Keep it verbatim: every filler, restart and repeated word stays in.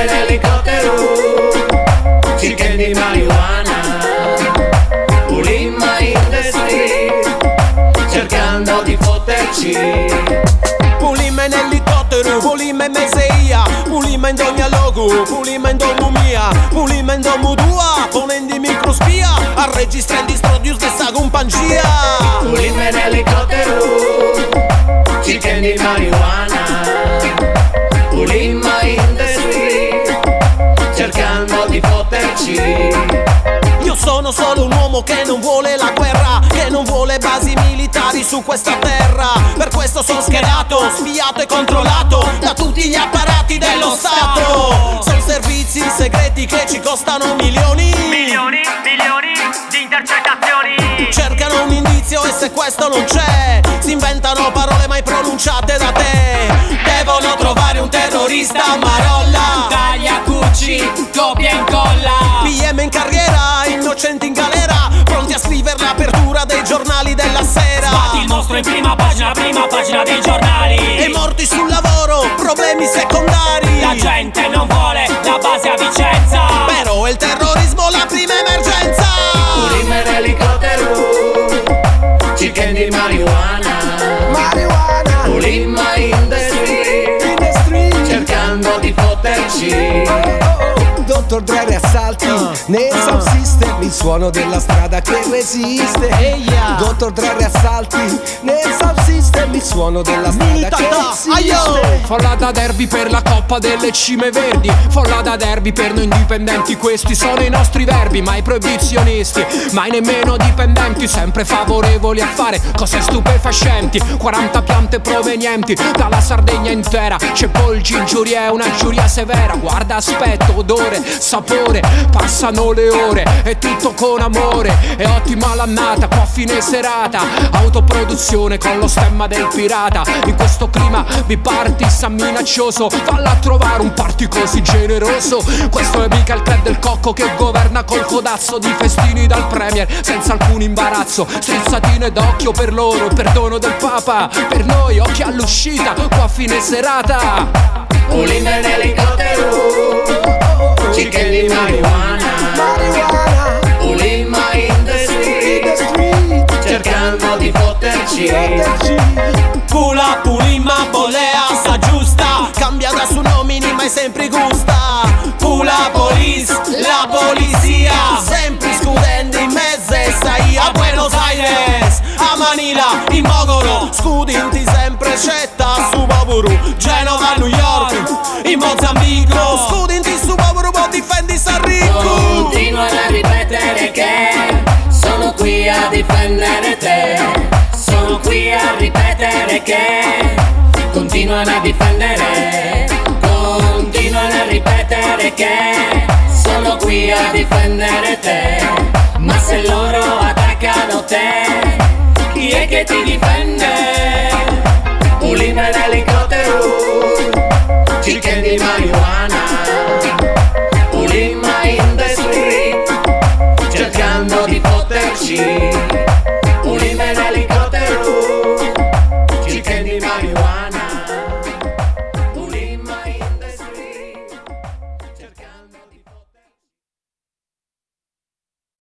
in elicottero, chicken di marijuana, Pulimma in the street, cercando di fotterci. Pulimma in elicottero, Pulimma in meseia, Pulimma in ogni logo, Pulimma in domu mia, Pulimma in domu tua, ponendo microspia, a registrare di strodius de sagumpangia. Pulimma in elicottero, chicken di marijuana, Pulimma in the street, cercando di fotterci. Io sono solo un uomo che non vuole la guerra, che non vuole basi militari su questa terra. Per questo sono schierato, spiato e controllato da tutti gli apparati dello Stato. Sono servizi segreti che ci costano milioni, Milioni, milioni di intercettazioni. cercano un indizio e se questo non c'è, si inventano parole mai pronunciate da te. Devono trovare un terrorista marolla, Taglia, cucci, copia e incolla. P M in carriera, innocenti in galera, pronti a scrivere l'apertura dei giornali della sera. Sbatti il mostro in prima pagina, prima pagina dei giornali. E morti sul lavoro, problemi secondari. La gente non vuole la base a Vicenza, però è il terrorismo la prima emergenza. Pulimma in elicottero, chicken di marijuana, Marijuana Pulimma in the street, in the street. cercando di fotterci. Dottor Dre riassalti nel sound system, il suono della strada che resiste. Eia. Dottor Dre riassalti nel sound system, il suono della strada Militata, che resiste. aio. Folla da derby per la coppa delle cime verdi, folla da derby per noi indipendenti. Questi sono i nostri verbi, mai proibizionisti, mai nemmeno dipendenti, sempre favorevoli a fare cose stupefacenti. quaranta piante provenienti dalla Sardegna intera, c'è polgi in giuria e una giuria severa. Guarda, aspetto, odore, sapore, passano le ore e tutto con amore. È ottima l'annata, qua a fine serata, autoproduzione con lo stemma del pirata. In questo clima bipartisan minaccioso, valla a trovare un party così generoso. Questo è mica il club del cocco che governa col codazzo di festini dal premier senza alcun imbarazzo. Strizzatine d'occhio per loro, perdono del papa per noi, occhi all'uscita qua a fine serata. Pulimma in elicottero, chicken di marijuana, Marijuana Pulimma in the in the street, street. cercando di fotterci. Pula, Pulimma, bolea, sa giusta, cambia da su nomini ma è sempre gusta. Pula Police, la polizia, sempre scudendo in mezzo e sai a Buenos Aires, a Manila, in Mogoro, scudinti sempre scetta su Baburu, Genova, New York, in Mozambico, scudinti su Baburu, ma difendi Sanrico. Continuano a ripetere che sono qui a difendere te, sono qui a ripetere che continuano a difendere, continuano a ripetere che sono qui a difendere te, ma se loro attaccano te, chi è che ti difende?